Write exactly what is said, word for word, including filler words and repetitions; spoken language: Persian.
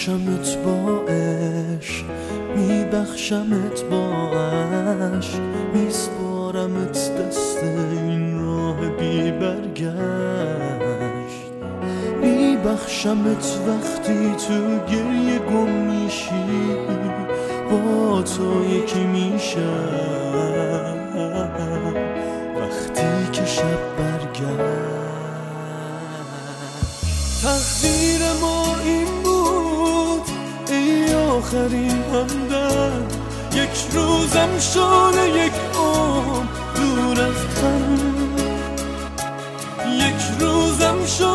میبخشمت با عشق، میبخشمت با عشق، میسپارمت دست این راه بی برگشت. میبخشمت وقتی تو گریه گم میشی، با تو یکی میشم وقتی که شب برگشت. تقدیر ما این بود ای آخرین همدم، یک روزم شده یک عمر دور از هم، یک روزم شده